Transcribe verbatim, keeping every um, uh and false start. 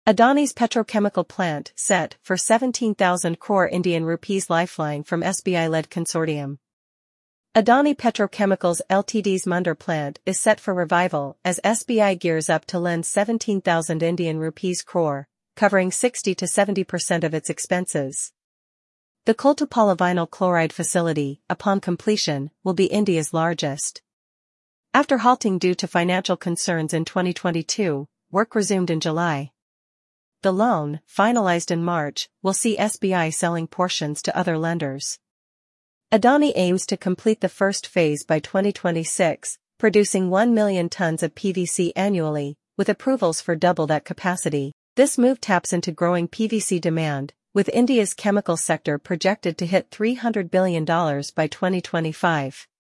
Adani's petrochemical plant set for seventeen thousand crore Indian rupees lifeline from S B I-led consortium. Adani Petrochemicals Limited's Mundra plant is set for revival as S B I gears up to lend seventeen thousand Indian rupees crore, covering sixty to seventy percent of its expenses. The Kolta polyvinyl chloride facility, upon completion, will be India's largest. After halting due to financial concerns in twenty twenty-two, work resumed in July. The loan, finalized in March, will see S B I selling portions to other lenders. Adani aims to complete the first phase by twenty twenty-six, producing one million tons of P V C annually, with approvals for double that capacity. This move taps into growing P V C demand, with India's chemical sector projected to hit three hundred billion dollars by twenty twenty-five.